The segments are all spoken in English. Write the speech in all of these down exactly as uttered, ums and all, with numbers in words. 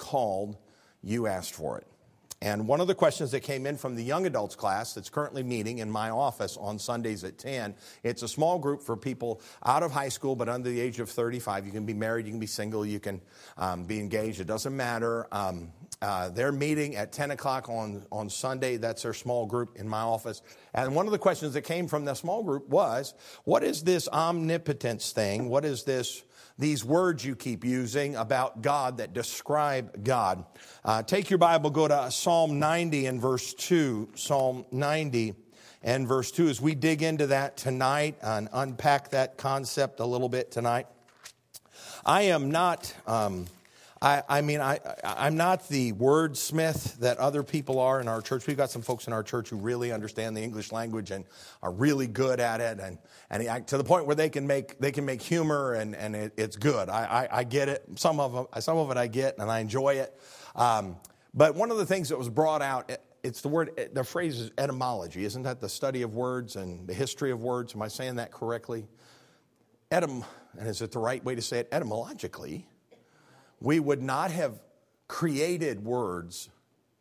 called, you asked for it. And one of the questions that came in from the young adults class that's currently meeting in my office on Sundays at ten, it's a small group for people out of high school but under the age of thirty-five. You can be married, you can be single, you can um, be engaged. It doesn't matter. Um, uh, they're meeting at ten o'clock on, on Sunday. That's their small group in my office. And one of the questions that came from the small group was, what is this omnipotence thing? What is this? These words you keep using about God that describe God. Uh, take your Bible, go to Psalm ninety and verse two. Psalm ninety and verse two. As we dig into that tonight and unpack that concept a little bit tonight. I am not, um, I, I mean, I, I'm not the wordsmith that other people are in our church. We've got some folks in our church who really understand the English language and are really good at it, and and to the point where they can make they can make humor and and it, it's good. I, I I get it. Some of them, some of it I get and I enjoy it. Um, but one of the things that was brought out, it's the word, the phrase is etymology. Isn't that the study of words and the history of words? Am I saying that correctly? Etym, and is it the right way to say it? Etymologically, we would not have created words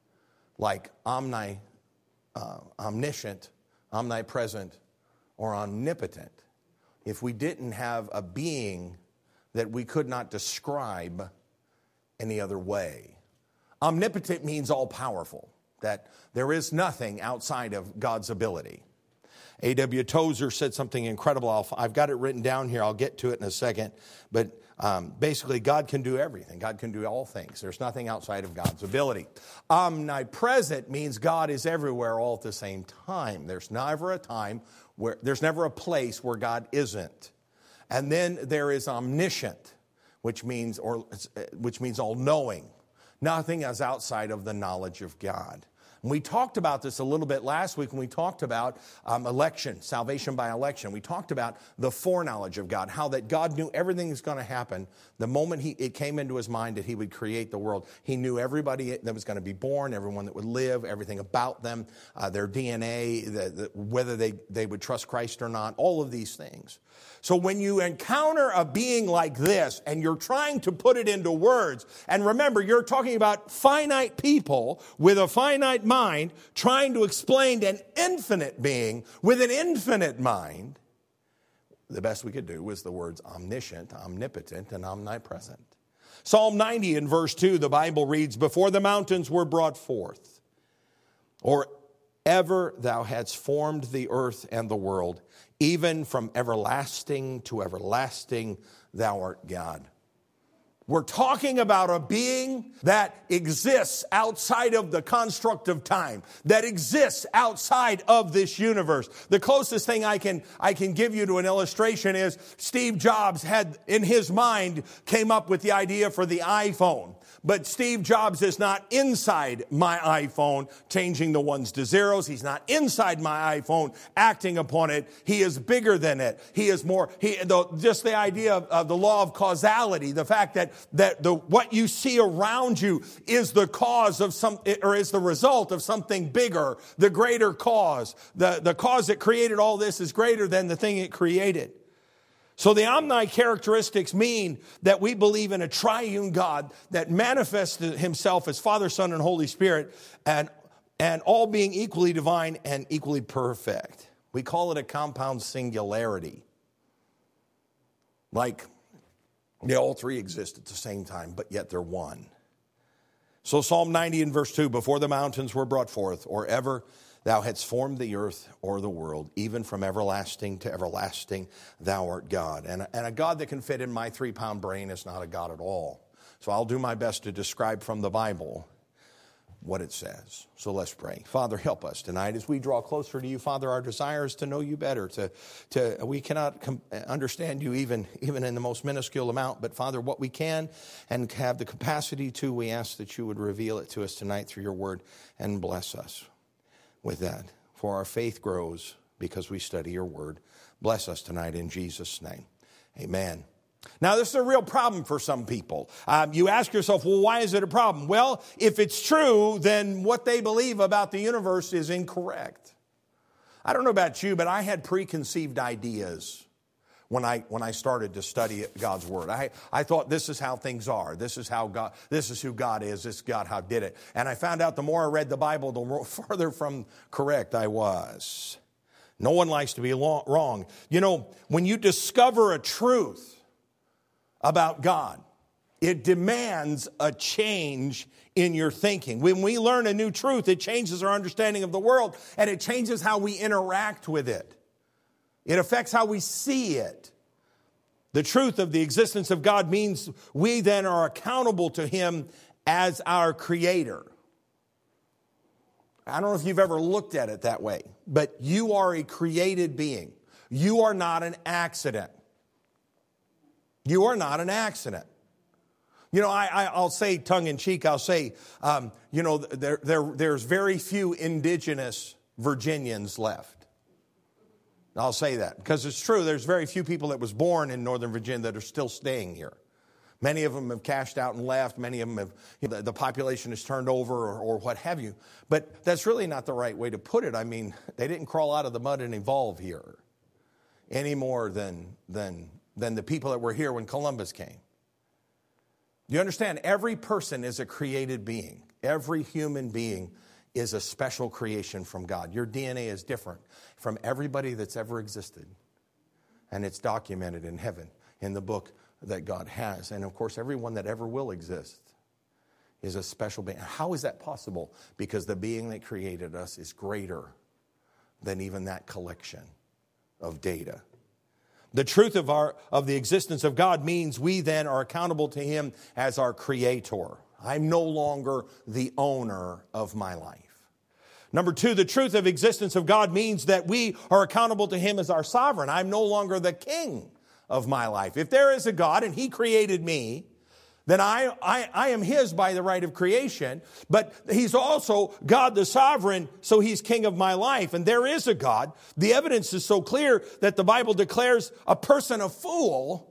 like omni, uh, omniscient, omnipresent, or omnipotent if we didn't have a being that we could not describe any other way. Omnipotent means all-powerful, that there is nothing outside of God's ability. A W Tozer said something incredible. I'll, I've got it written down here. I'll get to it in a second. But um, basically, God can do everything. God can do all things. There's nothing outside of God's ability. Omnipresent means God is everywhere all at the same time. There's never a time where, there's never a place where God isn't. And then there is omniscient, which means, or, which means all-knowing. Nothing is outside of the knowledge of God. And we talked about this a little bit last week when we talked about um, election, salvation by election. We talked about the foreknowledge of God, how that God knew everything was going to happen the moment he, it came into his mind that he would create the world. He knew everybody that was going to be born, everyone that would live, everything about them, uh, their D N A, the, the, whether they, they would trust Christ or not, all of these things. So when you encounter a being like this and you're trying to put it into words, and remember, you're talking about finite people with a finite mind trying to explain an infinite being with an infinite mind, the best we could do was the words omniscient, omnipotent, and omnipresent. Psalm ninety in verse two, the Bible reads, "Before the mountains were brought forth, or ever thou hadst formed the earth and the world, even from everlasting to everlasting, thou art God." We're talking about a being that exists outside of the construct of time, that exists outside of this universe. The closest thing I can I can give you to an illustration is Steve Jobs had, in his mind, came up with the idea for the iPhone. But Steve Jobs is not inside my iPhone changing the ones to zeros. He's not inside my iPhone acting upon it. He is bigger than it. He is more, he, the, just the idea of, of the law of causality, the fact that, that the, what you see around you is the cause of some, or is the result of something bigger, the greater cause. The, the cause that created all this is greater than the thing it created. So the omni characteristics mean that we believe in a triune God that manifested himself as Father, Son, and Holy Spirit, and, and all being equally divine and equally perfect. We call it a compound singularity. Like they all three exist at the same time, but yet they're one. So Psalm ninety in verse two, "Before the mountains were brought forth, or ever thou hadst formed the earth or the world, even from everlasting to everlasting, thou art God." And, and a God that can fit in my three-pound brain is not a God at all. So I'll do my best to describe from the Bible what it says. So let's pray. Father, help us tonight as we draw closer to you. Father, our desire is to know you better. To, to we cannot com- understand you even, even in the most minuscule amount. But Father, what we can and have the capacity to, we ask that you would reveal it to us tonight through your word and bless us with that. For our faith grows because we study your word. Bless us tonight in Jesus' name. Amen. Now, this is a real problem for some people. Um, you ask yourself, well, why is it a problem? Well, if it's true, then what they believe about the universe is incorrect. I don't know about you, but I had preconceived ideas when I when I started to study God's Word. I, I thought this is how things are. This is how God, this is who God is. This is God how did it. And I found out the more I read the Bible, the more farther from correct I was. No one likes to be wrong. You know, when you discover a truth about God, it demands a change in your thinking. When we learn a new truth, it changes our understanding of the world, and it changes how we interact with it. It affects how we see it. The truth of the existence of God means we then are accountable to Him as our Creator. I don't know if you've ever looked at it that way, but you are a created being. You are not an accident. You are not an accident. You know, I, I, I'll say tongue-in-cheek, I'll say, um, you know, there, there, there's very few indigenous Virginians left. I'll say that because it's true. There's very few people that was born in Northern Virginia that are still staying here. Many of them have cashed out and left. Many of them have, you know, the population has turned over or, or what have you. But that's really not the right way to put it. I mean, they didn't crawl out of the mud and evolve here any more than, than, than the people that were here when Columbus came. You understand? Every person is a created being. Every human being is a special creation from God. Your D N A is different from everybody that's ever existed. And it's documented in heaven, in the book that God has. And of course, everyone that ever will exist is a special being. How is that possible? Because the being that created us is greater than even that collection of data. The truth of our of the existence of God means we then are accountable to Him as our Creator. I'm no longer the owner of my life. Number two, the truth of existence of God means that we are accountable to Him as our sovereign. I'm no longer the king of my life. If there is a God and He created me, then I, I, I am His by the right of creation. But He's also God the sovereign, so He's king of my life. And there is a God. The evidence is so clear that the Bible declares a person a fool,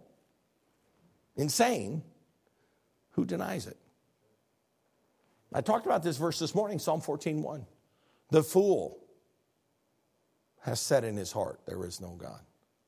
insane, who denies it. I talked about this verse this morning, Psalm fourteen one. The fool has said in his heart, there is no God.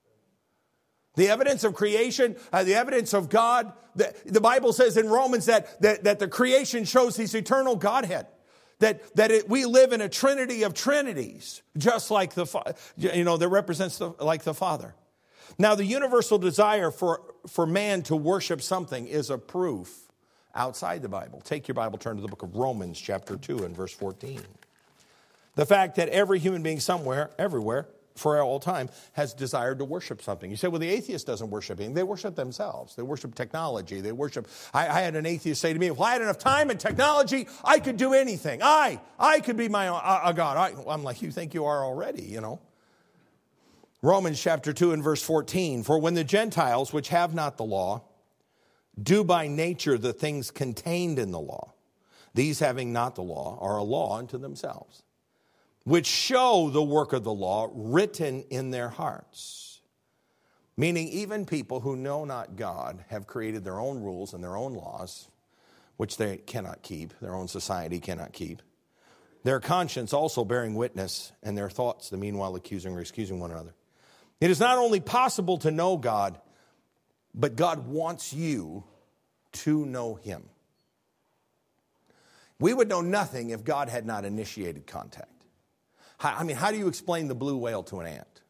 The evidence of creation, uh, the evidence of God, the, the Bible says in Romans that, that, that the creation shows His eternal Godhead. That, that it, we live in a trinity of trinities, just like the, you know, that represents the, like the Father. Now, the universal desire for, for man to worship something is a proof outside the Bible. Take your Bible, turn to the book of Romans, chapter two, and verse fourteen. The fact that every human being somewhere, everywhere, for all time, has desired to worship something. You say, well, the atheist doesn't worship anything. They worship themselves. They worship technology. They worship... I, I had an atheist say to me, if I had enough time and technology, I could do anything. I, I could be my own, a, a God. I, I'm like, you think you are already, you know. Romans chapter two and verse fourteen. For when the Gentiles, which have not the law, do by nature the things contained in the law, these having not the law are a law unto themselves, which show the work of the law written in their hearts. Meaning even people who know not God have created their own rules and their own laws, which they cannot keep, their own society cannot keep. Their conscience also bearing witness, and their thoughts the meanwhile accusing or excusing one another. It is not only possible to know God, but God wants you to know Him. We would know nothing if God had not initiated contact. I mean, how do you explain the blue whale to an ant?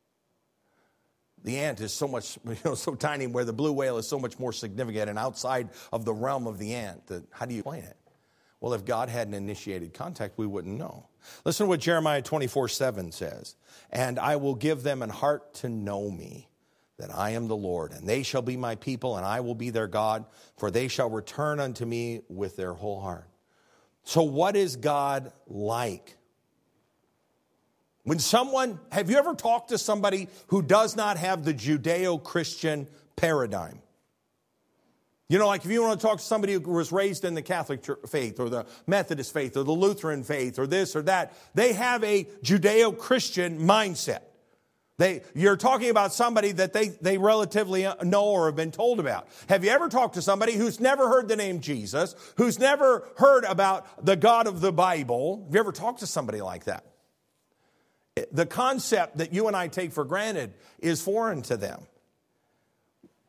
The ant is so much, you know, so tiny where the blue whale is so much more significant and outside of the realm of the ant. That, how do you explain it? Well, if God hadn't initiated contact, we wouldn't know. Listen to what Jeremiah twenty-four seven says. And I will give them an heart to know me, that I am the Lord, and they shall be my people, and I will be their God, for they shall return unto me with their whole heart. So what is God like? When someone, have you ever talked to somebody who does not have the Judeo-Christian paradigm? You know, like if you want to talk to somebody who was raised in the Catholic faith or the Methodist faith or the Lutheran faith or this or that, they have a Judeo-Christian mindset. They, you're talking about somebody that they, they relatively know or have been told about. Have you ever talked to somebody who's never heard the name Jesus, who's never heard about the God of the Bible? Have you ever talked to somebody like that? The concept that you and I take for granted is foreign to them.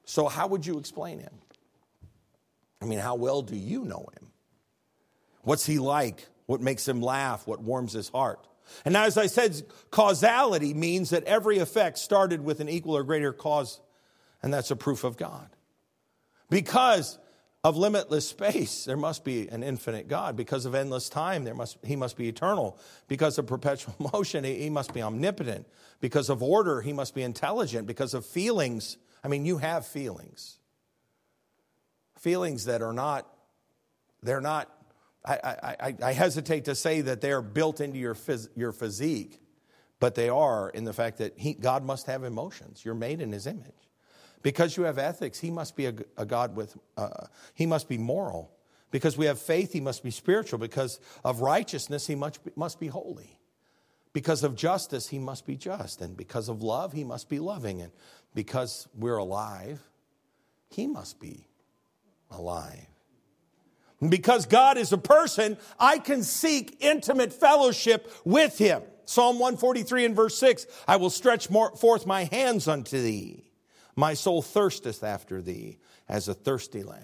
So how would you explain him? I mean, how well do you know him? What's he like? What makes him laugh? What warms his heart? And now, as I said, causality means that every effect started with an equal or greater cause, and that's a proof of God. Because of limitless space, there must be an infinite God. Because of endless time, there must he must be eternal. Because of perpetual motion, he, he must be omnipotent. Because of order, he must be intelligent. Because of feelings, I mean, you have feelings. Feelings that are not, they're not, I, I, I hesitate to say that they're built into your phys, your physique, but they are in the fact that he, God must have emotions. You're made in his image. Because you have ethics, he must be a, a God with, uh, he must be moral. Because we have faith, he must be spiritual. Because of righteousness, he must be, must be holy. Because of justice, he must be just. And because of love, he must be loving. And because we're alive, he must be alive. And because God is a person, I can seek intimate fellowship with him. Psalm one forty-three and verse six, I will stretch more, forth my hands unto thee. My soul thirsteth after thee as a thirsty land.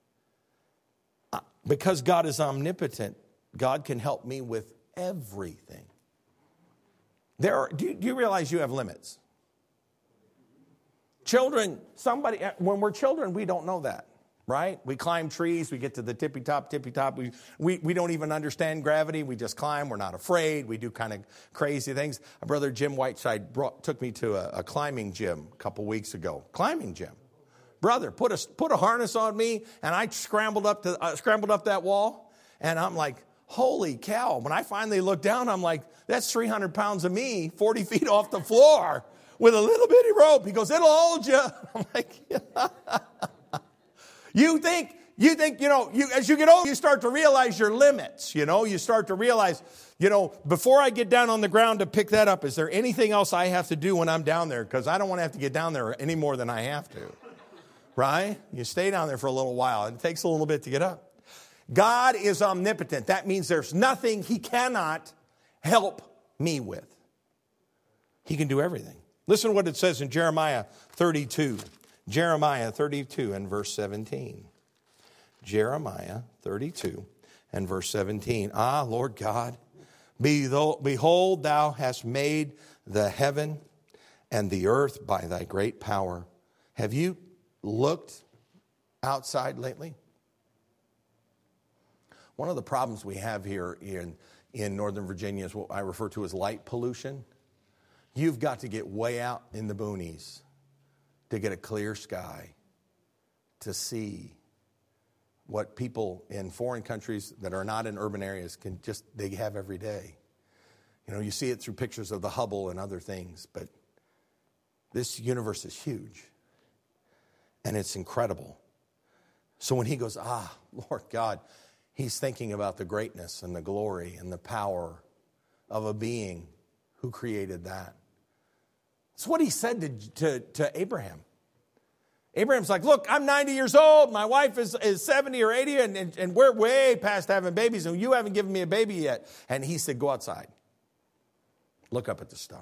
Because God is omnipotent, God can help me with everything. There are, do, you, do you realize you have limits? Children, somebody, when we're children, we don't know that, right? We climb trees, we get to the tippy top, tippy top. We, we, we don't even understand gravity. We just climb. We're not afraid. We do kind of crazy things. My brother Jim Whiteside brought, took me to a, a climbing gym a couple weeks ago. Climbing gym. Brother, put a, put a harness on me, and I scrambled up, to, uh, scrambled up that wall, and I'm like, holy cow. When I finally looked down, I'm like, that's three hundred pounds of me, forty feet off the floor with a little bitty rope. He goes, it'll hold you. I'm like, yeah. You think, you think, you know, you, as you get older, you start to realize your limits, you know, you start to realize, you know, before I get down on the ground to pick that up, is there anything else I have to do when I'm down there? Because I don't want to have to get down there any more than I have to, right? You stay down there for a little while. It takes a little bit to get up. God is omnipotent. That means there's nothing he cannot help me with. He can do everything. Listen to what it says in Jeremiah thirty-two. Jeremiah thirty-two and verse seventeen. Jeremiah thirty-two and verse seventeen. Ah, Lord God, behold, thou hast made the heaven and the earth by thy great power. Have you looked outside lately? One of the problems we have here in, in Northern Virginia is what I refer to as light pollution. You've got to get way out in the boonies to get a clear sky, to see what people in foreign countries that are not in urban areas can just, they have every day. You know, you see it through pictures of the Hubble and other things, but this universe is huge, and it's incredible. So when he goes, ah, Lord God, he's thinking about the greatness and the glory and the power of a being who created that. It's what he said to, to, to Abraham. Abraham's like, look, I'm ninety years old. My wife is, is seventy or eighty, and, and, and we're way past having babies, and you haven't given me a baby yet. And he said, go outside. Look up at the stars.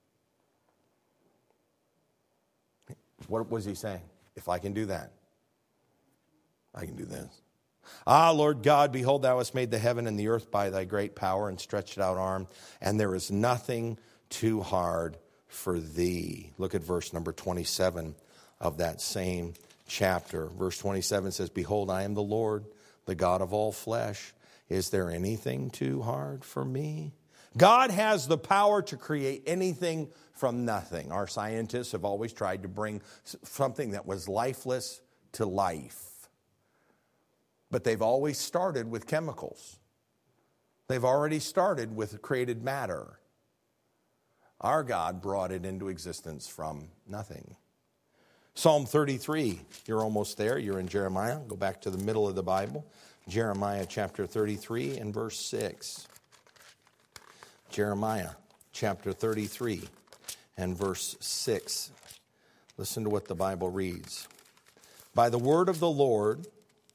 What was he saying? If I can do that, I can do this. Ah, Lord God, behold, thou hast made the heaven and the earth by thy great power and stretched out arm, and there is nothing too hard for thee. Look at verse number twenty-seven of that same chapter. Verse twenty-seven says, behold, I am the Lord, the God of all flesh. Is there anything too hard for me? God has the power to create anything from nothing. Our scientists have always tried to bring something that was lifeless to life. But they've always started with chemicals. They've already started with created matter. Our God brought it into existence from nothing. Psalm thirty-three, you're almost there. You're in Jeremiah. Go back to the middle of the Bible. Jeremiah chapter thirty-three and verse six. Jeremiah chapter thirty-three and verse six. Listen to what the Bible reads. By the word of the Lord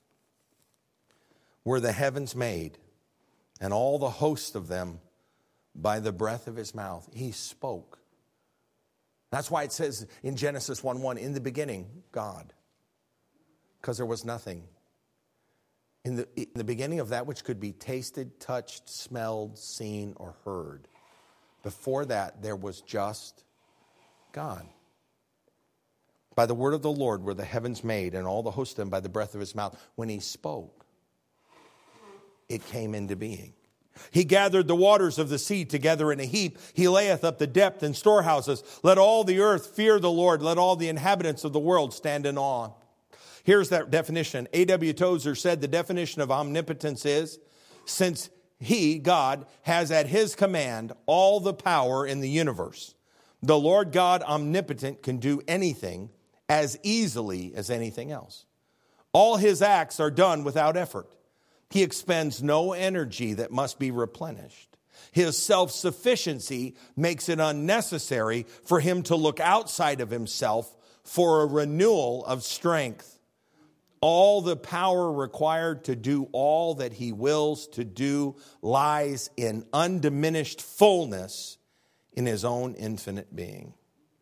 were the heavens made, and all the host of them by the breath of his mouth. He spoke. That's why it says in Genesis one one, in the beginning, God. Because there was nothing. In the, in the beginning of that which could be tasted, touched, smelled, seen, or heard. Before that, there was just God. By the word of the Lord were the heavens made, and all the host of them by the breath of his mouth. When he spoke, it came into being. He gathered the waters of the sea together in a heap. He layeth up the depth in storehouses. Let all the earth fear the Lord. Let all the inhabitants of the world stand in awe. Here's that definition. A W Tozer said the definition of omnipotence is, since he, God, has at his command all the power in the universe, the Lord God omnipotent can do anything as easily as anything else. All his acts are done without effort. He expends no energy that must be replenished. His self-sufficiency makes it unnecessary for him to look outside of himself for a renewal of strength. All the power required to do all that he wills to do lies in undiminished fullness in his own infinite being.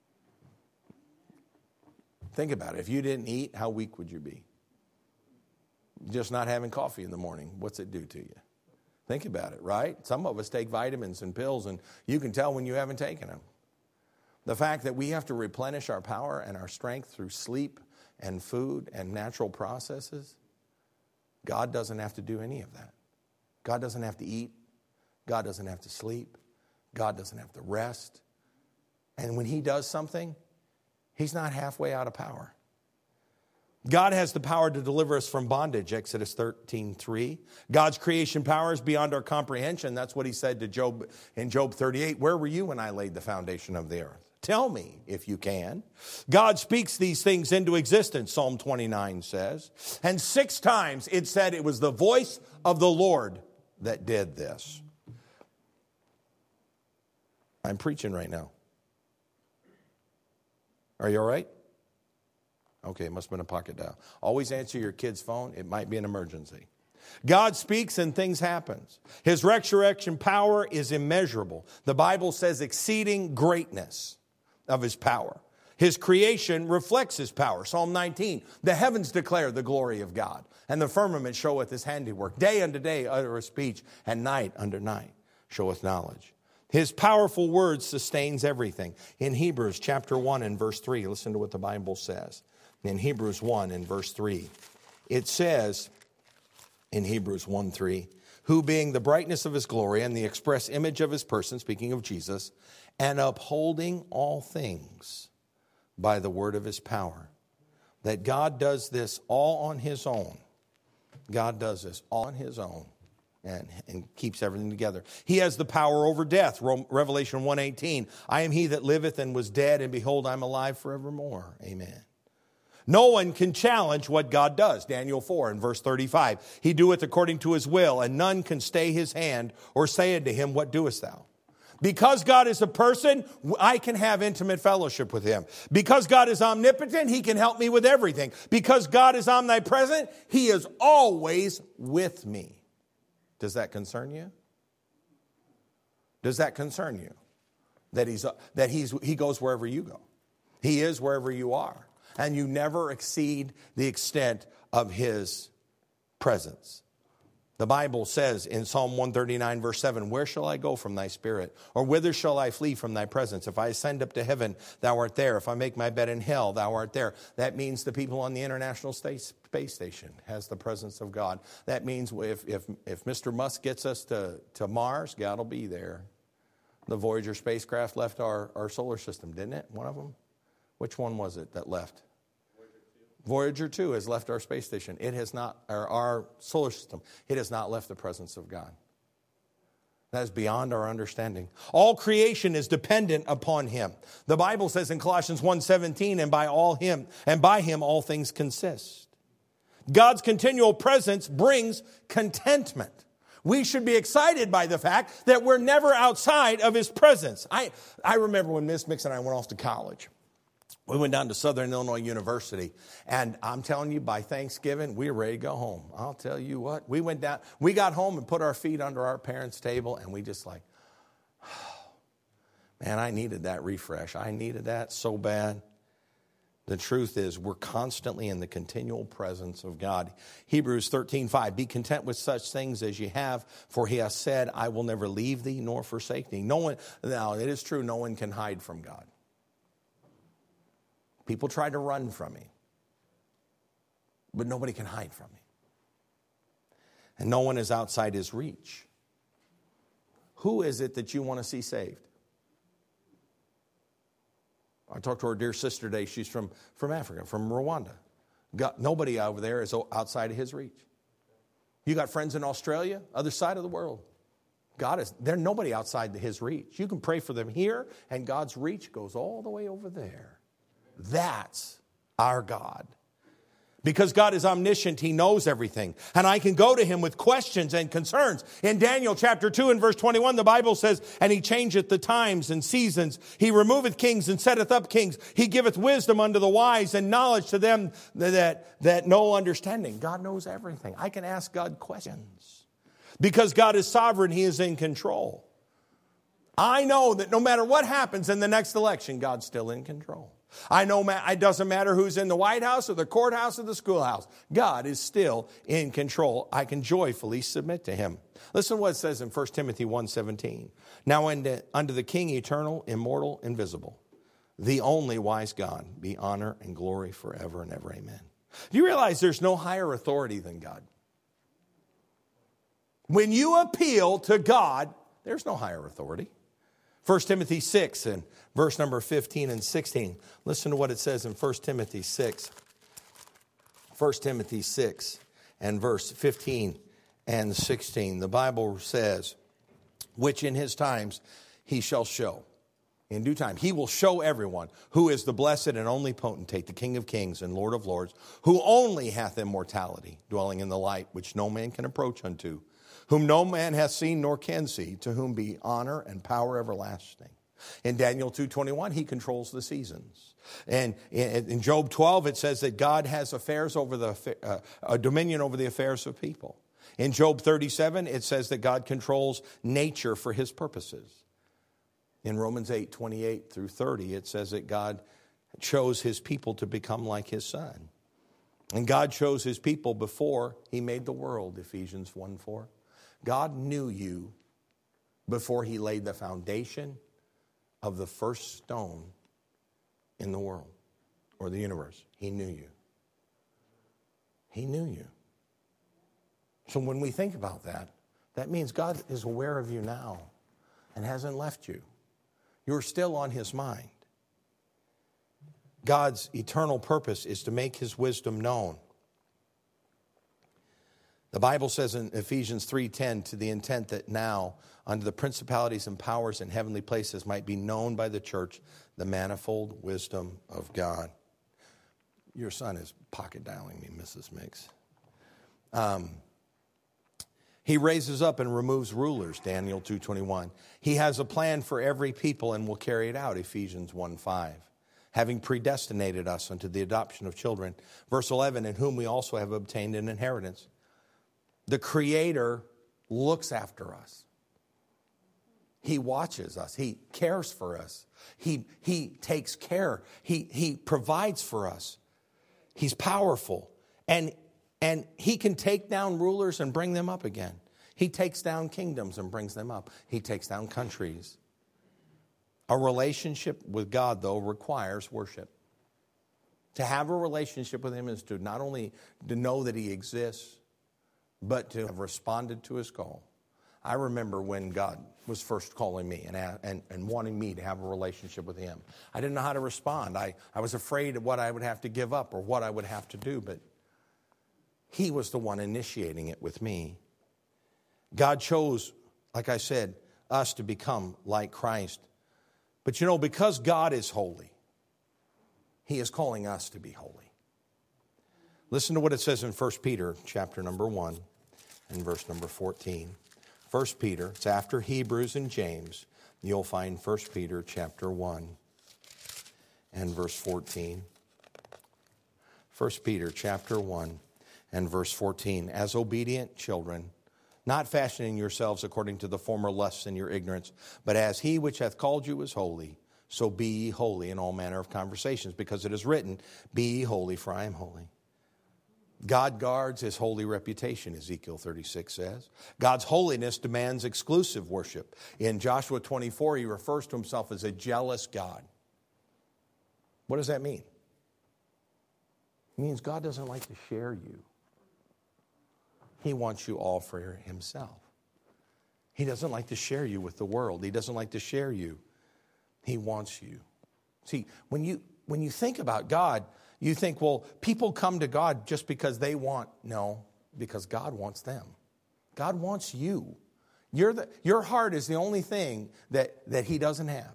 Think about it. If you didn't eat, how weak would you be? Just not having coffee in the morning, what's it do to you? Think about it, right? Some of us take vitamins and pills, and you can tell when you haven't taken them. The fact that we have to replenish our power and our strength through sleep and food and natural processes, God doesn't have to do any of that. God doesn't have to eat. God doesn't have to sleep. God doesn't have to rest. And when he does something, he's not halfway out of power. God has the power to deliver us from bondage, Exodus thirteen three. God's creation power is beyond our comprehension. That's what he said to Job in Job thirty-eight. Where were you when I laid the foundation of the earth? Tell me if you can. God speaks these things into existence, Psalm twenty-nine says. And six times it said it was the voice of the Lord that did this. I'm preaching right now. Are you all right? Okay, it must have been a pocket dial. Always answer your kid's phone. It might be an emergency. God speaks and things happen. His resurrection power is immeasurable. The Bible says exceeding greatness of his power. His creation reflects his power. Psalm nineteen, the heavens declare the glory of God, and the firmament showeth his handiwork. Day unto day uttereth speech, and night unto night showeth knowledge. His powerful word sustains everything. In Hebrews chapter one and verse three, listen to what the Bible says. In Hebrews one and verse three, it says in Hebrews one three, who being the brightness of his glory and the express image of his person, speaking of Jesus, and upholding all things by the word of his power. That God does this all on his own. God does this all on his own and, and keeps everything together. He has the power over death. Revelation one eighteen, I am he that liveth and was dead, and behold, I am alive forevermore. Amen. No one can challenge what God does. Daniel four and verse thirty-five. He doeth according to his will, and none can stay his hand or say unto him, what doest thou? Because God is a person, I can have intimate fellowship with him. Because God is omnipotent, he can help me with everything. Because God is omnipresent, he is always with me. Does that concern you? Does that concern you? That he's that he's he goes wherever you go. He is wherever you are. And you never exceed the extent of his presence. The Bible says in Psalm one thirty-nine, verse seven, where shall I go from thy spirit? Or whither shall I flee from thy presence? If I ascend up to heaven, thou art there. If I make my bed in hell, thou art there. That means the people on the International Space Station has the presence of God. That means if, if, if Mister Musk gets us to, to Mars, God will be there. The Voyager spacecraft left our, our solar system, didn't it? One of them? Which one was it that left? Voyager two has left our space station. It has not, or our solar system. It has not left the presence of God. That is beyond our understanding. All creation is dependent upon him. The Bible says in Colossians one seventeen, and by all him, and by him all things consist. God's continual presence brings contentment. We should be excited by the fact that we're never outside of his presence. I, I remember when Miss Mix and I went off to college. We went down to Southern Illinois University, and I'm telling you, by Thanksgiving, we were ready to go home. I'll tell you what, we went down, we got home and put our feet under our parents' table, and we just like, Man, I needed that refresh. I needed that so bad. The truth is, we're constantly in the continual presence of God. Hebrews thirteen five, be content with such things as you have, for he has said, I will never leave thee nor forsake thee. No one, now it is true, no one can hide from God. People try to run from me, but nobody can hide from me. And no one is outside his reach. Who is it that you want to see saved? I talked to our dear sister today. She's from, from Africa, from Rwanda. Got, nobody over there is outside of his reach. You got friends in Australia, other side of the world. God is, there's nobody outside his reach. You can pray for them here, and God's reach goes all the way over there. That's our God. Because God is omniscient, he knows everything. And I can go to him with questions and concerns. In Daniel chapter two and verse twenty-one, the Bible says, and he changeth the times and seasons. He removeth kings and setteth up kings. He giveth wisdom unto the wise and knowledge to them that, that know understanding. God knows everything. I can ask God questions. Because God is sovereign, he is in control. I know that no matter what happens in the next election, God's still in control. I know it doesn't matter who's in the White House or the courthouse or the schoolhouse. God is still in control. I can joyfully submit to him. Listen to what it says in First Timothy one seventeen. Now unto the King eternal, immortal, invisible, the only wise God, be honor and glory forever and ever. Amen. Do you realize there's no higher authority than God? When you appeal to God, there's no higher authority. First Timothy six and verse number fifteen and sixteen. Listen to what it says in First Timothy six. First Timothy six and verse fifteen and sixteen. The Bible says, which in his times he shall show. In due time, he will show everyone who is the blessed and only potentate, the King of kings and Lord of lords, who only hath immortality, dwelling in the light, which no man can approach unto, whom no man hath seen nor can see, to whom be honor and power everlasting. In Daniel two twenty-one, he controls the seasons. And in Job twelve, it says that God has affairs over the uh, a dominion over the affairs of people. In Job thirty-seven, it says that God controls nature for his purposes. In Romans eight twenty-eight through thirty, it says that God chose his people to become like his son. And God chose his people before he made the world, Ephesians one four. God knew you before he laid the foundation of the first stone in the world or the universe. He knew you. He knew you. So when we think about that, that means God is aware of you now and hasn't left you. You're still on his mind. God's eternal purpose is to make his wisdom known. The Bible says in Ephesians three ten, to the intent that now, under the principalities and powers in heavenly places, might be known by the church the manifold wisdom of God. Your son is pocket dialing me, Missus Mix. Um, he raises up and removes rulers, Daniel two twenty-one. He has a plan for every people and will carry it out, Ephesians one five. Having predestinated us unto the adoption of children. Verse eleven, in whom we also have obtained an inheritance. The Creator looks after us. He watches us. He cares for us. He, he takes care. He, he provides for us. He's powerful. And, and he can take down rulers and bring them up again. He takes down kingdoms and brings them up. He takes down countries. A relationship with God, though, requires worship. To have a relationship with him is to not only to know that he exists, but to have responded to his call. I remember when God was first calling me and, and, and wanting me to have a relationship with him. I didn't know how to respond. I, I was afraid of what I would have to give up or what I would have to do, but he was the one initiating it with me. God chose, like I said, us to become like Christ. But you know, because God is holy, he is calling us to be holy. Listen to what it says in First Peter chapter number one and verse number fourteen. First Peter, it's after Hebrews and James. You'll find First Peter chapter one and verse fourteen. First Peter chapter one and verse fourteen. As obedient children, not fashioning yourselves according to the former lusts in your ignorance, but as he which hath called you is holy, so be ye holy in all manner of conversations, because it is written, be ye holy, for I am holy. God guards his holy reputation, Ezekiel thirty-six says. God's holiness demands exclusive worship. In Joshua twenty-four, he refers to himself as a jealous God. What does that mean? It means God doesn't like to share you. He wants you all for himself. He doesn't like to share you with the world. He doesn't like to share you. He wants you. See, when you when you think about God, you think, well, people come to God just because they want. No, because God wants them. God wants you. You're the, your heart is the only thing that, that he doesn't have.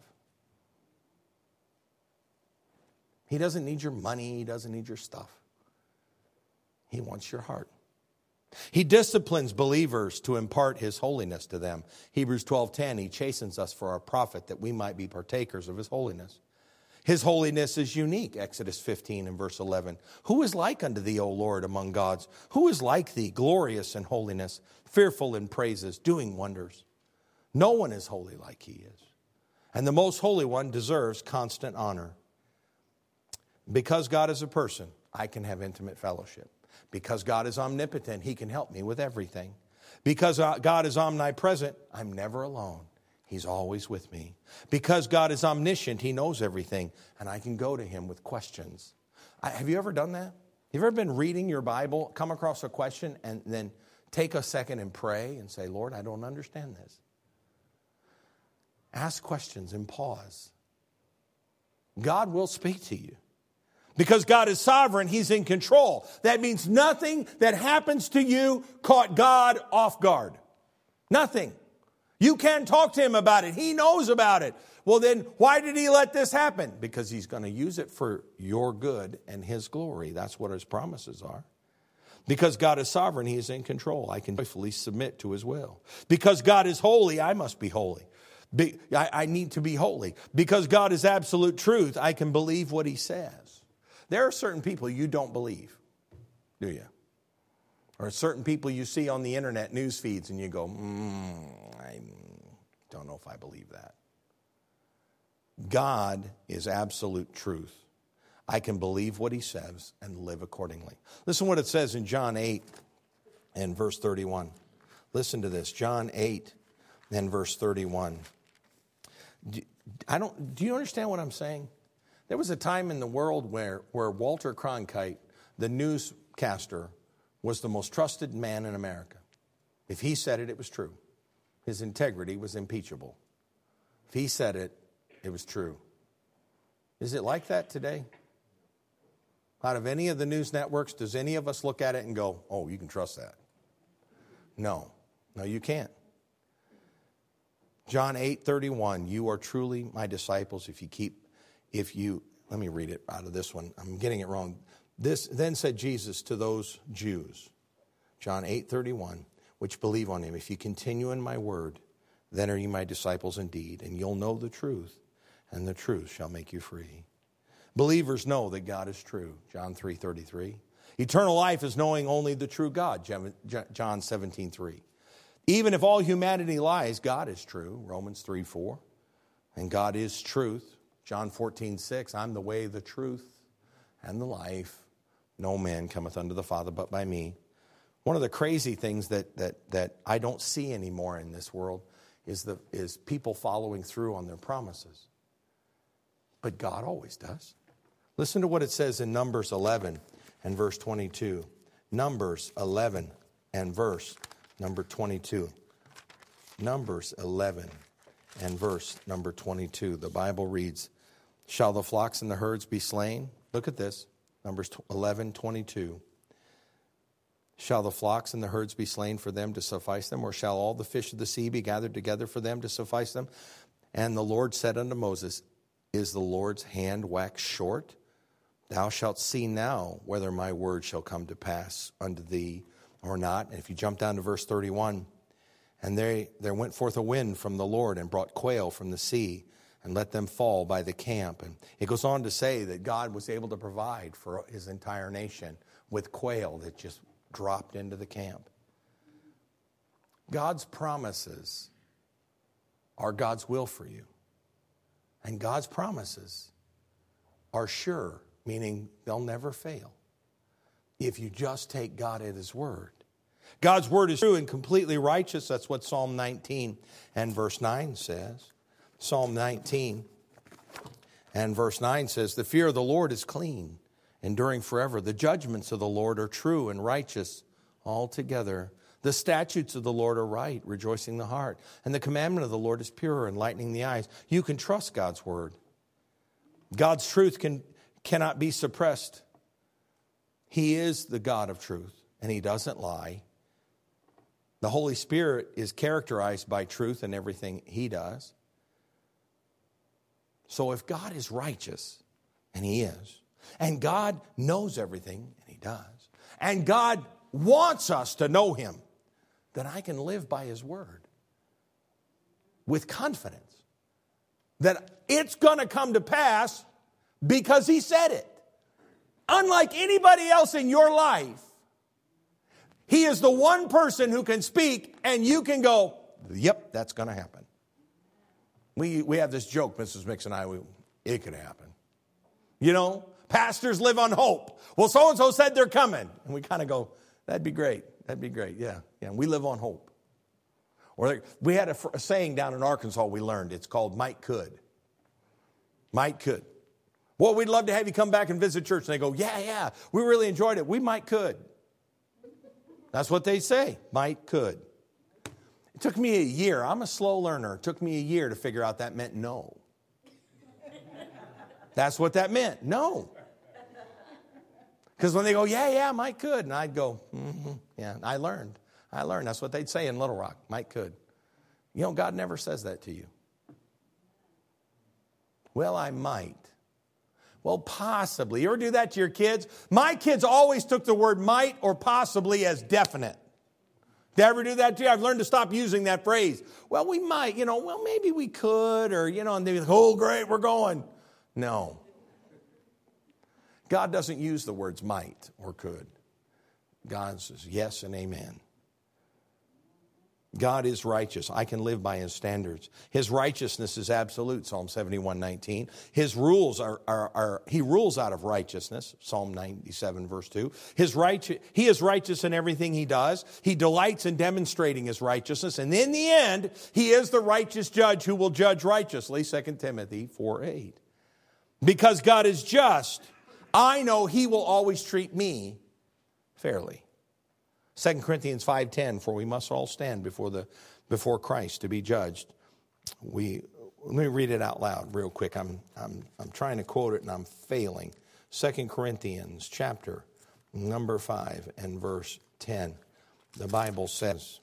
He doesn't need your money. He doesn't need your stuff. He wants your heart. He disciplines believers to impart his holiness to them. Hebrews twelve ten, he chastens us for our profit, that we might be partakers of his holiness. His holiness is unique, Exodus fifteen and verse eleven. Who is like unto thee, O Lord, among gods? Who is like thee, glorious in holiness, fearful in praises, doing wonders? No one is holy like he is. And the most holy one deserves constant honor. Because God is a person, I can have intimate fellowship. Because God is omnipotent, he can help me with everything. Because God is omnipresent, I'm never alone. He's always with me. Because God is omniscient, he knows everything, and I can go to him with questions. I, have you ever done that? Have you ever been reading your Bible, come across a question, and then take a second and pray and say, Lord, I don't understand this. Ask questions and pause. God will speak to you. Because God is sovereign, he's in control. That means nothing that happens to you caught God off guard. Nothing. You can't talk to him about it. He knows about it. Well, then why did he let this happen? Because he's going to use it for your good and his glory. That's what his promises are. Because God is sovereign, he is in control. I can joyfully submit to his will. Because God is holy, I must be holy. Be, I, I need to be holy. Because God is absolute truth, I can believe what he says. There are certain people you don't believe, do you? Or certain people you see on the internet news feeds and you go, mm, I don't know if I believe that. God is absolute truth. I can believe what he says and live accordingly. Listen what it says in John eight and verse thirty-one. Listen to this, John eight and verse thirty-one. Do, I don't, do you understand what I'm saying? There was a time in the world where, where Walter Cronkite, the newscaster, was the most trusted man in America. If he said it, it was true. His integrity was impeachable. If he said it, it was true. Is it like that today? Out of any of the news networks, does any of us look at it and go, oh, you can trust that? No. No, you can't. John eight thirty-one, you are truly my disciples if you keep If you, let me read it out of this one. I'm getting it wrong. This, then said Jesus to those Jews, John eight thirty-one, which believe on him, if you continue in my word, then are you my disciples indeed, and you'll know the truth, and the truth shall make you free. Believers know that God is true, John three thirty-three. Eternal life is knowing only the true God, John seventeen three. Even if all humanity lies, God is true, Romans three four. And God is truth, John fourteen six, I'm the way, the truth, and the life. No man cometh unto the Father but by me. One of the crazy things that that that I don't see anymore in this world is the is people following through on their promises. But God always does. Listen to what it says in Numbers eleven and verse twenty-two. Numbers eleven and verse number twenty-two. Numbers eleven and verse number twenty-two. The Bible reads, shall the flocks and the herds be slain? Look at this. Numbers eleven twenty-two. Shall the flocks and the herds be slain for them to suffice them? Or shall all the fish of the sea be gathered together for them to suffice them? And the Lord said unto Moses, is the Lord's hand waxed short? Thou shalt see now whether my word shall come to pass unto thee or not. And if you jump down to verse thirty-one, and they, there went forth a wind from the Lord and brought quail from the sea and let them fall by the camp. And it goes on to say that God was able to provide for his entire nation with quail that just dropped into the camp. God's promises are God's will for you. And God's promises are sure, meaning they'll never fail, if you just take God at His word. God's word is true and completely righteous. That's what Psalm nineteen and verse nine says. Psalm nineteen and verse nine says, the fear of the Lord is clean, enduring forever. The judgments of the Lord are true and righteous altogether. The statutes of the Lord are right, rejoicing the heart. And the commandment of the Lord is pure, enlightening the eyes. You can trust God's word. God's truth can, cannot be suppressed. He is the God of truth, and He doesn't lie. The Holy Spirit is characterized by truth in everything He does. So if God is righteous, and He is, and God knows everything, and He does, and God wants us to know Him, then I can live by His word with confidence that it's going to come to pass because He said it. Unlike anybody else in your life, He is the one person who can speak and you can go, yep, that's going to happen. We we have this joke, Missus Mix and I, we, it could happen. You know, pastors live on hope. Well, so-and-so said they're coming. And we kind of go, that'd be great. That'd be great. Yeah, yeah. We live on hope. Or we had a, a saying down in Arkansas we learned. It's called might could. Might could. Well, we'd love to have you come back and visit church. And they go, yeah, yeah, we really enjoyed it. We might could. That's what they say, might could. It took me a year. I'm a slow learner. It took me a year to figure out that meant no. That's what that meant, no. Because when they go, yeah, yeah, might could. And I'd go, mm-hmm, yeah, I learned. I learned. That's what they'd say in Little Rock, might could. You know, God never says that to you. Well, I might. Well, possibly. You ever do that to your kids? My kids always took the word might or possibly as definite. Did I ever do that to you? I've learned to stop using that phrase. Well, we might, you know, well, maybe we could, or, you know, and they'd be like, oh, great, we're going. No. God doesn't use the words might or could. God says yes and amen. God is righteous. I can live by His standards. His righteousness is absolute, Psalm seventy-one nineteen. His rules are, are, are He rules out of righteousness, Psalm ninety-seven verse two. His righteous, He is righteous in everything He does. He delights in demonstrating His righteousness. And in the end, He is the righteous judge who will judge righteously, Second Timothy four eight. Because God is just, I know He will always treat me fairly. Second Corinthians five ten, for we must all stand before the before Christ to be judged. We let me read it out loud real quick. I'm I'm I'm trying to quote it and I'm failing. Second Corinthians chapter number five and verse ten. The Bible says,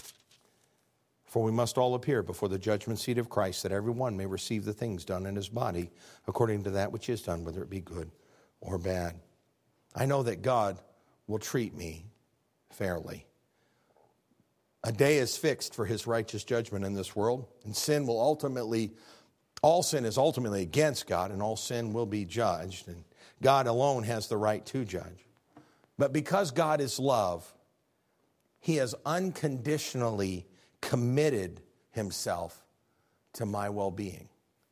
for we must all appear before the judgment seat of Christ, that every one may receive the things done in his body according to that which is done, whether it be good or bad. I know that God will treat me fairly. A day is fixed for His righteous judgment in this world, and sin will ultimately, all sin is ultimately against God, and all sin will be judged, and God alone has the right to judge. But because God is love, He has unconditionally committed Himself to my well-being.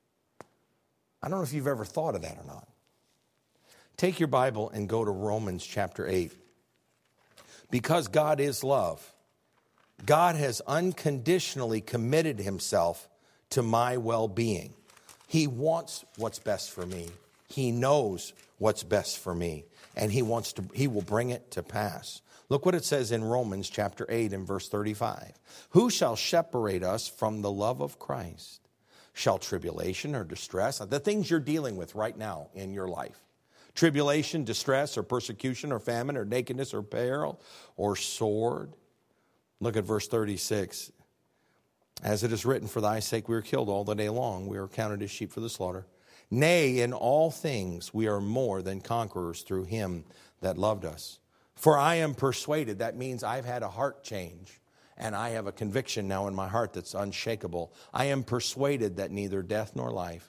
I don't know if you've ever thought of that or not. Take your Bible and go to Romans chapter eight. Because God is love, God has unconditionally committed Himself to my well-being. He wants what's best for me. He knows what's best for me, and He wants to. He will bring it to pass. Look what it says in Romans chapter eight and verse thirty-five. Who shall separate us from the love of Christ? Shall tribulation or distress, the things you're dealing with right now in your life, tribulation, distress, or persecution, or famine, or nakedness, or peril, or sword. Look at verse thirty-six. As it is written, for thy sake we are killed all the day long. We are counted as sheep for the slaughter. Nay, in all things we are more than conquerors through Him that loved us. For I am persuaded, that means I've had a heart change, and I have a conviction now in my heart that's unshakable. I am persuaded that neither death nor life,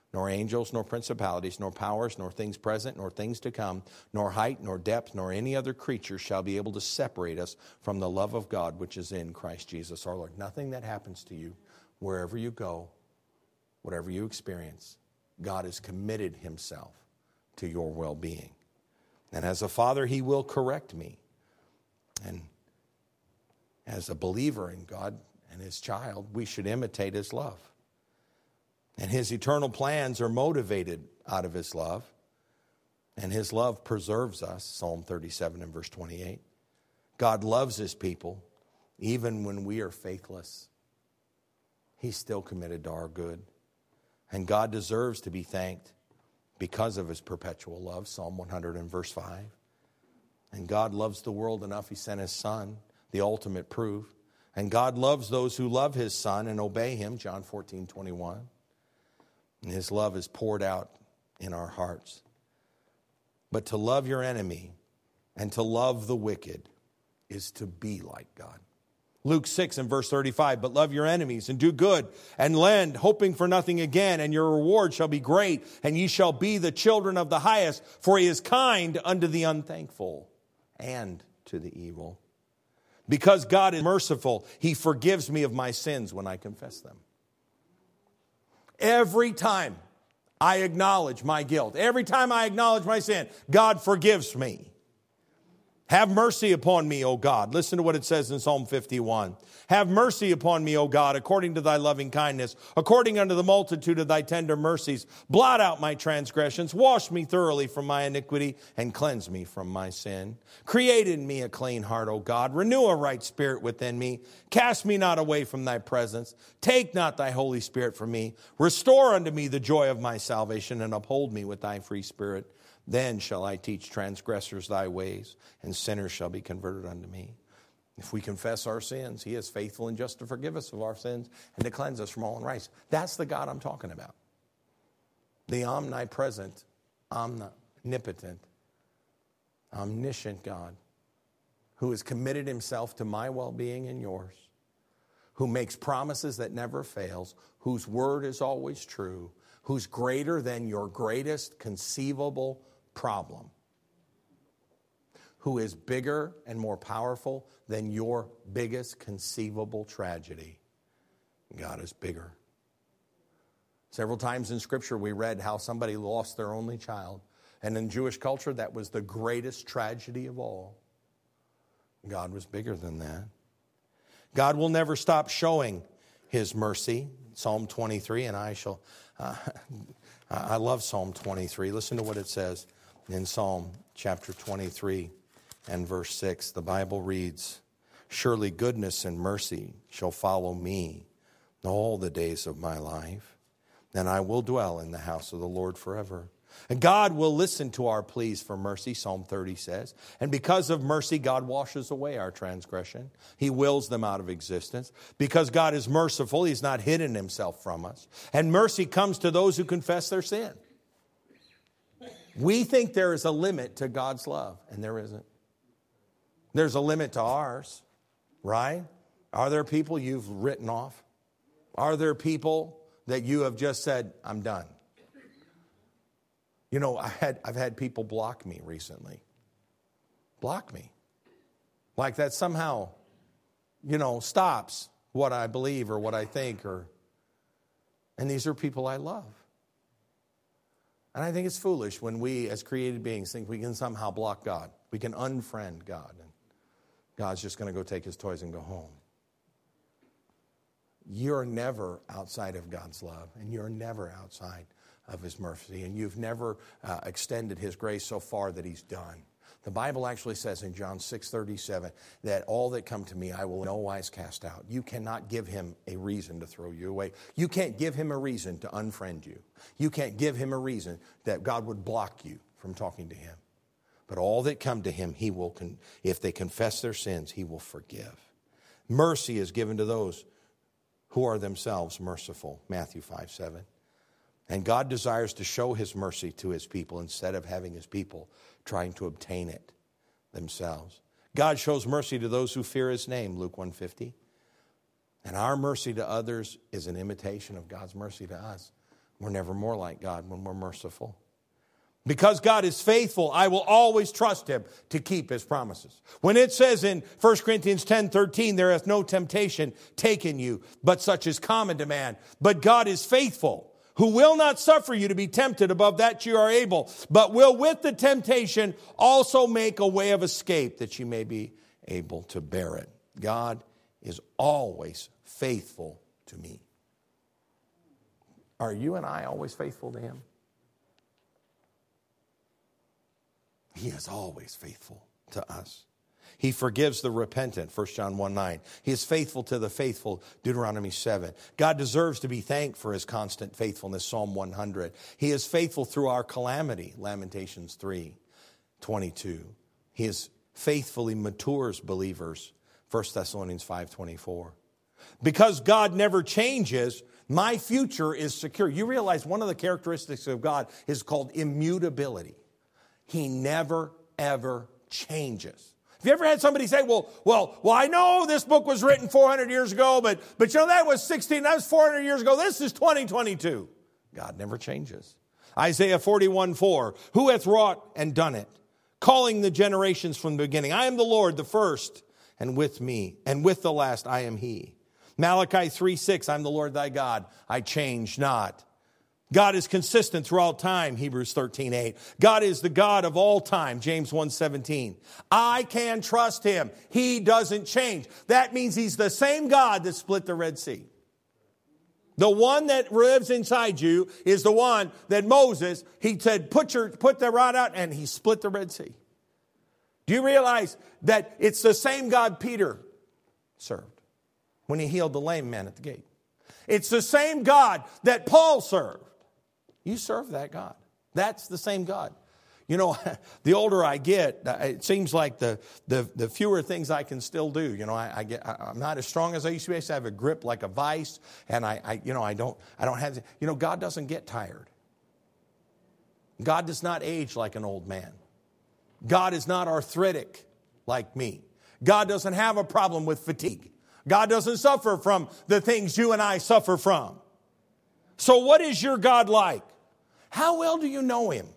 nor angels, nor principalities, nor powers, nor things present, nor things to come, nor height, nor depth, nor any other creature shall be able to separate us from the love of God which is in Christ Jesus our Lord. Nothing that happens to you, wherever you go, whatever you experience, God has committed himself to your well-being. And as a father, he will correct me. And as a believer in God and his child, we should imitate his love. And his eternal plans are motivated out of his love. And his love preserves us, Psalm thirty-seven and verse twenty-eight. God loves his people, even when we are faithless. He's still committed to our good. And God deserves to be thanked because of his perpetual love, Psalm one hundred and verse five. And God loves the world enough, he sent his son, the ultimate proof. And God loves those who love his son and obey him, John fourteen twenty-one. And his love is poured out in our hearts. But to love your enemy and to love the wicked is to be like God. Luke six and verse thirty-five, but love your enemies and do good and lend, hoping for nothing again, and your reward shall be great, and ye shall be the children of the highest, for he is kind unto the unthankful and to the evil. Because God is merciful, he forgives me of my sins when I confess them. Every time I acknowledge my guilt, every time I acknowledge my sin, God forgives me. Have mercy upon me, O God. Listen to what it says in Psalm fifty-one. Have mercy upon me, O God, according to thy loving kindness, according unto the multitude of thy tender mercies. Blot out my transgressions, wash me thoroughly from my iniquity, and cleanse me from my sin. Create in me a clean heart, O God. Renew a right spirit within me. Cast me not away from thy presence. Take not thy Holy Spirit from me. Restore unto me the joy of my salvation, and uphold me with thy free spirit. Then shall I teach transgressors thy ways, and sinners shall be converted unto me. If we confess our sins, he is faithful and just to forgive us of our sins and to cleanse us from all unrighteousness. That's the God I'm talking about. The omnipresent, omnipotent, omniscient God who has committed himself to my well-being and yours, who makes promises that never fails, whose word is always true, who's greater than your greatest conceivable problem, who is bigger and more powerful than your biggest conceivable tragedy. God is bigger. Several times in Scripture we read how somebody lost their only child. And in Jewish culture, that was the greatest tragedy of all. God was bigger than that. God will never stop showing his mercy. Psalm twenty-three, and I shall... Uh, I love Psalm twenty-three. Listen to what it says in Psalm chapter twenty-three and verse six. The Bible reads, surely goodness and mercy shall follow me all the days of my life, and I will dwell in the house of the Lord forever. And God will listen to our pleas for mercy, Psalm thirty says. And because of mercy, God washes away our transgression. He wills them out of existence. Because God is merciful, he's not hidden himself from us. And mercy comes to those who confess their sin. We think there is a limit to God's love, and there isn't. There's a limit to ours, right? Are there people you've written off? Are there people that you have just said, I'm done? You know, I had, I've had people block me recently. Block me. Like that somehow, you know, stops what I believe or what I think. or, And these are people I love. And I think it's foolish when we as created beings think we can somehow block God. We can unfriend God. And God's just going to go take his toys and go home. You're never outside of God's love. And you're never outside of his mercy, and you've never uh, extended his grace so far that he's done. The Bible actually says in John six thirty-seven that all that come to me I will in no wise cast out. You cannot give him a reason to throw you away. You can't give him a reason to unfriend you. You can't give him a reason that God would block you from talking to him. But all that come to him, he will, con- if they confess their sins, he will forgive. Mercy is given to those who are themselves merciful, Matthew five seven. And God desires to show his mercy to his people instead of having his people trying to obtain it themselves. God shows mercy to those who fear his name, Luke one fifty. And our mercy to others is an imitation of God's mercy to us. We're never more like God when we're merciful. Because God is faithful, I will always trust Him to keep His promises. When it says in First Corinthians ten thirteen, there hath no temptation taken you, but such is common to man. But God is faithful, who will not suffer you to be tempted above that you are able, but will with the temptation also make a way of escape that you may be able to bear it. God is always faithful to me. Are you and I always faithful to Him? He is always faithful to us. He forgives the repentant, First John one nine. He is faithful to the faithful, Deuteronomy seven. God deserves to be thanked for His constant faithfulness, Psalm one hundred. He is faithful through our calamity, Lamentations three twenty-two. He is faithfully matures believers, First Thessalonians five twenty-four. Because God never changes, my future is secure. You realize one of the characteristics of God is called immutability. He never, ever changes. Have you ever had somebody say, well, well, well, I know this book was written four hundred years ago, but, but you know, that was sixteen, that was four hundred years ago. This is twenty twenty-two. God never changes. Isaiah forty-one four, who hath wrought and done it, calling the generations from the beginning. I am the Lord, the first, and with me, and with the last, I am He. Malachi three six, I'm the Lord thy God, I change not. God is consistent throughout time, Hebrews thirteen eight. God is the God of all time, James one seventeen. I can trust Him. He doesn't change. That means He's the same God that split the Red Sea. The one that lives inside you is the one that Moses, he said, put your put the rod out, and He split the Red Sea. Do you realize that it's the same God Peter served when he healed the lame man at the gate? It's the same God that Paul served. You serve that God. That's the same God. You know, the older I get, it seems like the the, the fewer things I can still do. You know, I, I get I, I'm not as strong as I used to be. I used to have a grip like a vice, and I, I you know I don't I don't have. You know, God doesn't get tired. God does not age like an old man. God is not arthritic like me. God doesn't have a problem with fatigue. God doesn't suffer from the things you and I suffer from. So what is your God like? How well do you know Him?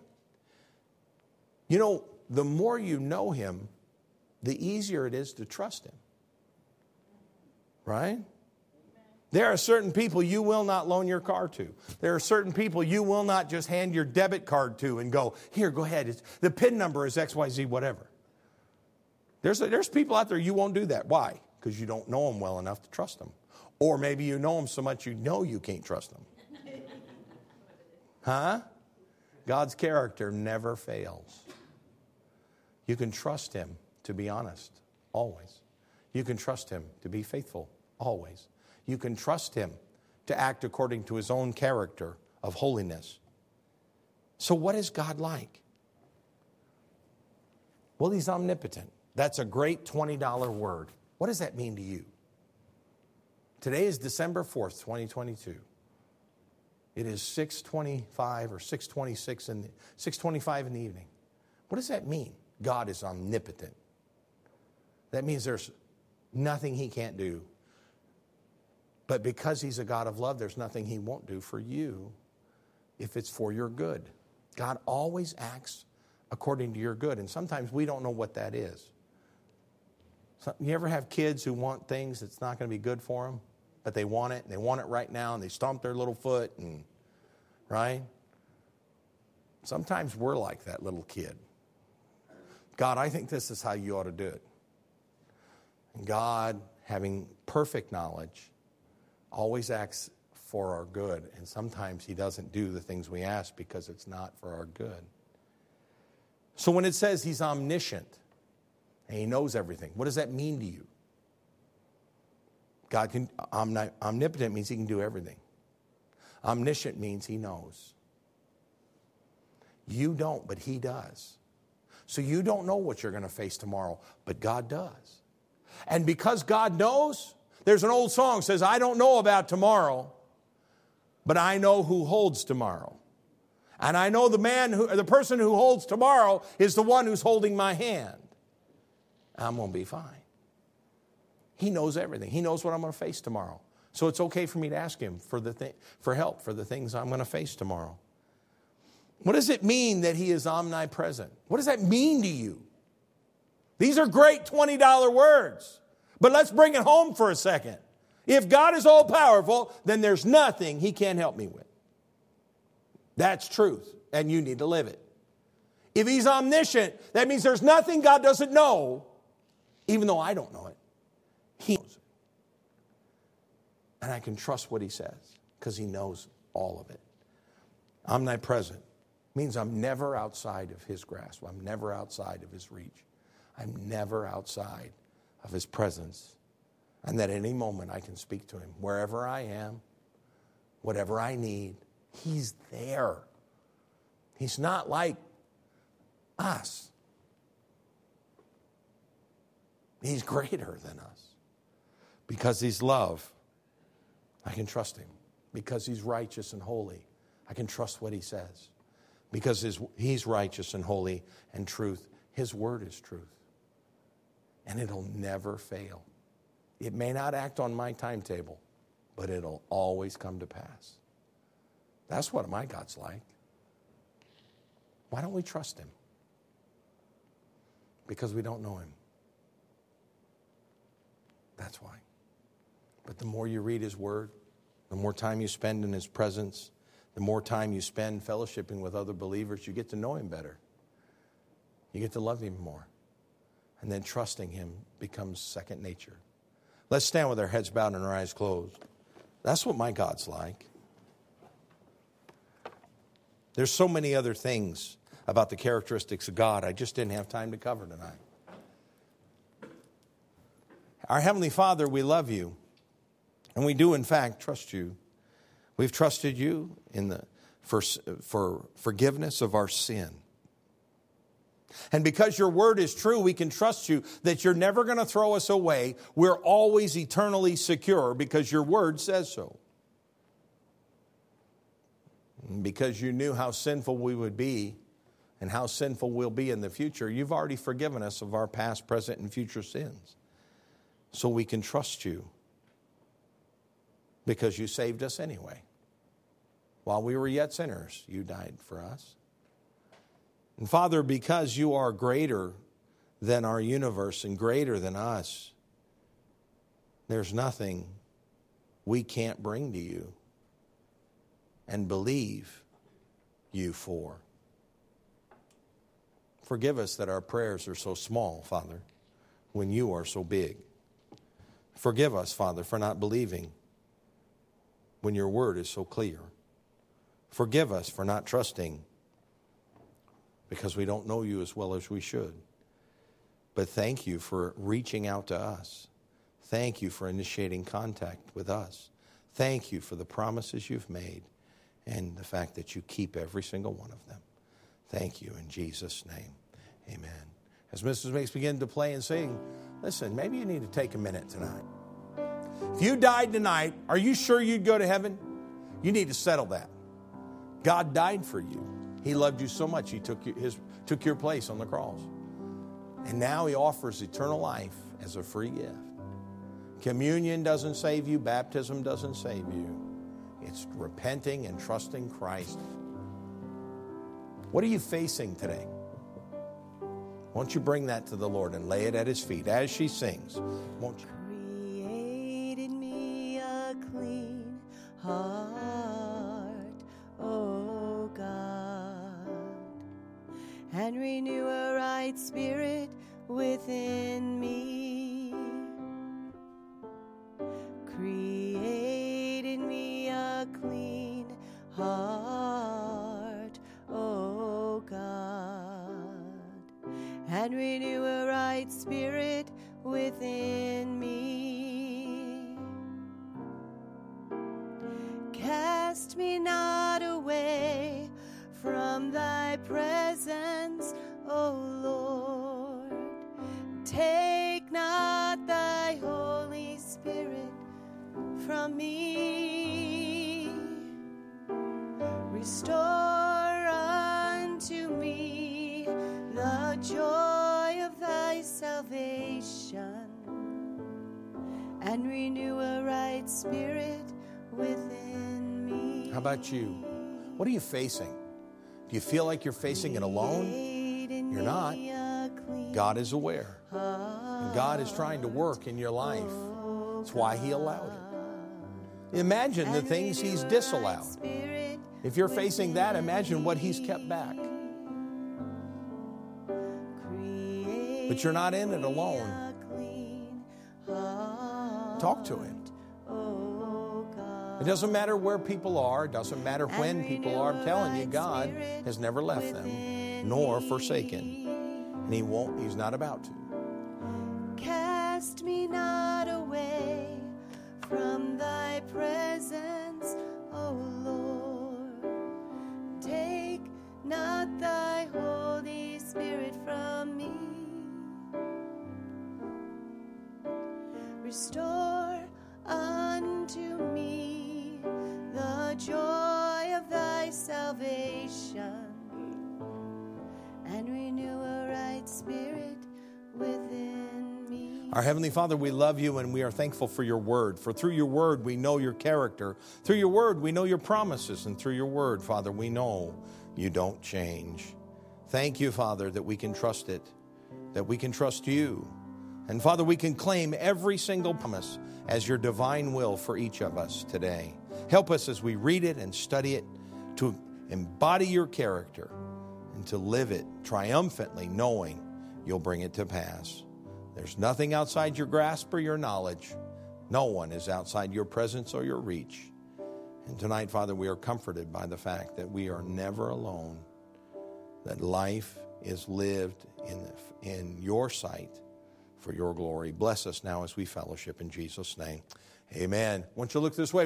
You know, the more you know Him, the easier it is to trust Him. Right? There are certain people you will not loan your car to. There are certain people you will not just hand your debit card to and go, here, go ahead. It's, the PIN number is X Y Z, whatever. There's, there's people out there you won't do that. Why? Because you don't know them well enough to trust them. Or maybe you know them so much you know you can't trust them. Huh? God's character never fails. You can trust Him to be honest, always. You can trust Him to be faithful, always. You can trust Him to act according to His own character of holiness. So what is God like? Well, He's omnipotent. That's a great twenty dollar word. What does that mean to you? Today is December fourth, twenty twenty-two. It is six twenty-five or six twenty-six in the, six twenty-five in the evening. What does that mean? God is omnipotent. That means there's nothing He can't do. But because He's a God of love, there's nothing He won't do for you if it's for your good. God always acts according to your good. And sometimes we don't know what that is. So, you ever have kids who want things that's not going to be good for them? But they want it, and they want it right now, and they stomp their little foot, and right? Sometimes we're like that little kid. God, I think this is how you ought to do it. And God, having perfect knowledge, always acts for our good, and sometimes He doesn't do the things we ask because it's not for our good. So when it says He's omniscient, and He knows everything, what does that mean to you? God can, omnipotent means He can do everything. Omniscient means He knows. You don't, but He does. So you don't know what you're going to face tomorrow, but God does. And because God knows, there's an old song that says, I don't know about tomorrow, but I know who holds tomorrow. And I know the man, who, the person who holds tomorrow is the one who's holding my hand. I'm going to be fine. He knows everything. He knows what I'm going to face tomorrow. So it's okay for me to ask him for, the th- for help for the things I'm going to face tomorrow. What does it mean that he is omnipresent? What does that mean to you? These are great twenty dollar words. But let's bring it home for a second. If God is all powerful, then there's nothing he can't help me with. That's truth, and you need to live it. If he's omniscient, that means there's nothing God doesn't know, even though I don't know it. He knows it. And I can trust what he says because he knows all of it. Omnipresent means I'm never outside of his grasp. I'm never outside of his reach. I'm never outside of his presence. And that any moment I can speak to him. Wherever I am, whatever I need, he's there. He's not like us. He's greater than us. Because he's love, I can trust him. Because he's righteous and holy, I can trust what he says. Because his, he's righteous and holy and truth, his word is truth. And it'll never fail. It may not act on my timetable, but it'll always come to pass. That's what my God's like. Why don't we trust him? Because we don't know him. That's why. But the more you read his word, the more time you spend in his presence, the more time you spend fellowshipping with other believers, you get to know him better. You get to love him more. And then trusting him becomes second nature. Let's stand with our heads bowed and our eyes closed. That's what my God's like. There's so many other things about the characteristics of God I just didn't have time to cover tonight. Our Heavenly Father, we love you. And we do, in fact, trust you. We've trusted you in the for, for forgiveness of our sin. And because your word is true, we can trust you that you're never going to throw us away. We're always eternally secure because your word says so. And because you knew how sinful we would be and how sinful we'll be in the future, you've already forgiven us of our past, present, and future sins. So we can trust you because you saved us anyway. While we were yet sinners, you died for us. And Father, because you are greater than our universe and greater than us, there's nothing we can't bring to you and believe you for. Forgive us that our prayers are so small, Father, when you are so big. Forgive us, Father, for not believing when your word is so clear. Forgive us for not trusting because we don't know you as well as we should. But thank you for reaching out to us. Thank you for initiating contact with us. Thank you for the promises you've made and the fact that you keep every single one of them. Thank you in Jesus' name. Amen. As Missus Mix begin to play and sing, listen, maybe you need to take a minute tonight. If you died tonight, are you sure you'd go to heaven? You need to settle that. God died for you. He loved you so much, he took you, his, took your place on the cross. And now he offers eternal life as a free gift. Communion doesn't save you. Baptism doesn't save you. It's repenting and trusting Christ. What are you facing today? Won't you bring that to the Lord and lay it at his feet as she sings? Won't you? Create in me a clean heart, O God, and renew a right spirit within me. Create in me a clean heart, O God, and renew a right spirit within me. Cast me not away from thy presence, O Lord. Take not thy Holy Spirit from me. Restore unto me the joy of thy salvation, and renew a right spirit How about you? What are you facing? Do you feel like you're facing it alone? You're not. God is aware. And God is trying to work in your life. That's why He allowed it. Imagine the things He's disallowed. If you're facing that, imagine what He's kept back. But you're not in it alone. Talk to Him. It doesn't matter where people are. It doesn't matter when people are. I'm telling you, God has never left them, nor forsaken. And He won't, He's not about to. Cast me not away from Thy presence, O Lord. Take not Thy Holy Spirit from me. Restore unto me the joy of Thy salvation, and renew a right spirit within me. Our Heavenly Father, we love You and we are thankful for Your Word. For through Your Word, we know Your character. Through Your Word, we know Your promises. And through Your Word, Father, we know You don't change. Thank You, Father, that we can trust it, that we can trust You. And Father, we can claim every single promise as Your divine will for each of us today. Help us as we read it and study it to embody Your character and to live it triumphantly, knowing You'll bring it to pass. There's nothing outside Your grasp or Your knowledge. No one is outside Your presence or Your reach. And tonight, Father, we are comforted by the fact that we are never alone, that life is lived in, the, in Your sight for Your glory. Bless us now as we fellowship in Jesus' name. Amen. Once you look this way,